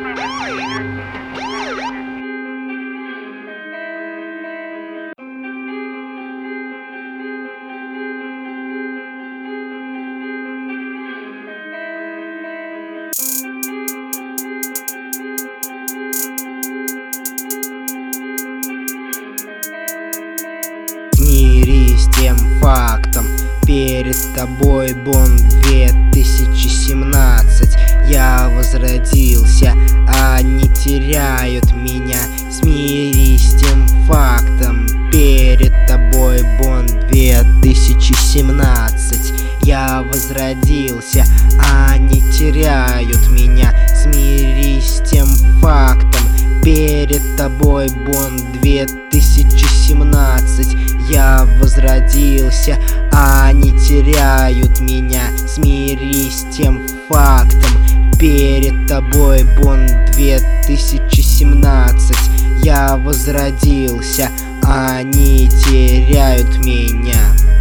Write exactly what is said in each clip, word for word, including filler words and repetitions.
Смирись с тем фактом, перед тобой Бонд две тысячи семнадцать. Я возродился, они теряют меня. Смирись с тем фактом, перед тобой Бонд две тысячи семнадцать. Я возродился, они теряют меня. Смирись с тем фактом, перед тобой Бонд две тысячи семнадцать. Я возродился, они теряют меня. Смирись с тем фактом, перед тобой Бонд две тысячи семнадцать. Я возродился, они теряют меня.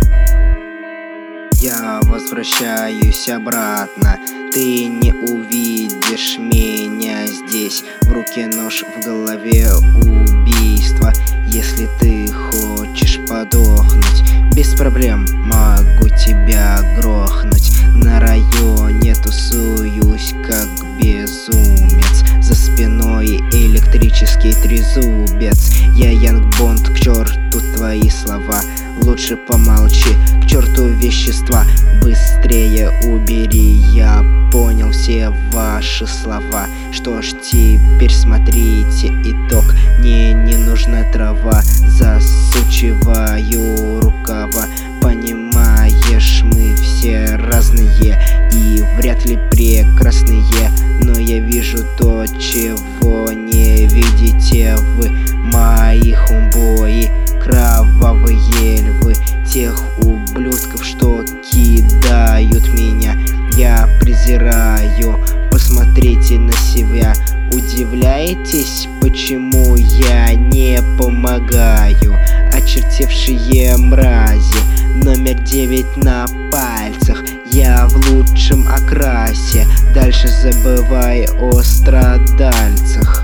Я возвращаюсь обратно, ты не увидишь меня здесь. В руке нож, в голове убийство. Если ты хочешь подохнуть, без проблем могу тебя грохнуть. На районе тусуюсь как безумец, за спиной электрический трезубец. Я Янг Бонд, к черту твои слова, лучше помолчи, к черту вещества. Быстрее убери, я понял все ваши слова. Что ж, теперь смотрите итог. Мне не нужна трава, засучиваю рукава. Понимаешь, мы все разные и вряд ли прекрасные, но я вижу то, чего не видите вы. Мои хумбои, кровавые львы, тех ублюдков, что кидают меня, я презираю. Посмотрите на себя, удивляетесь, почему я не помогаю? Очертевшие мрази, номер девять на пальцах, я в лучшем окрасе. Дальше забывай о страдальцах.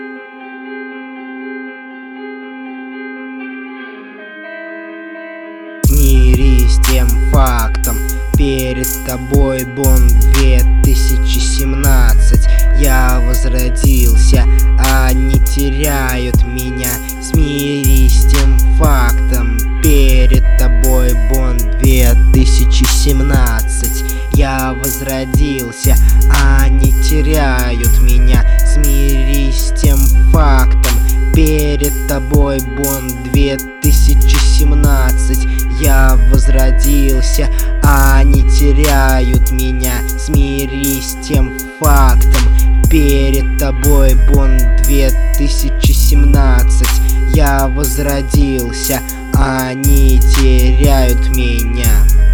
Смирись с тем фактом, перед тобой Бонд две тысячи семнадцать. Я возродился, они теряют меня. Смирись с тем фактом, перед тобой Бонд две тысячи семнадцать. Я возродился, они теряют меня. Смирись с тем фактом, перед тобой Бонд две тысячи семнадцать. Я возродился, они теряют меня. Смирись с тем фактом, перед тобой Бонд две тысячи семнадцать. Я возродился, они теряют меня.